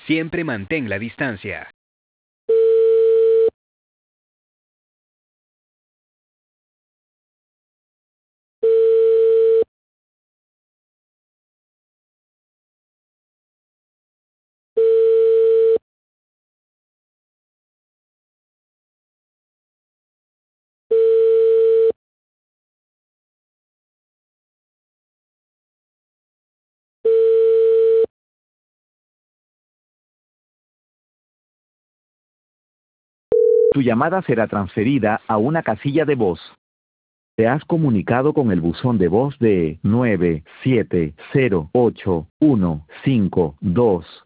Siempre mantén la distancia. Tu llamada será transferida a una casilla de voz. Te has comunicado con el buzón de voz de 9708152.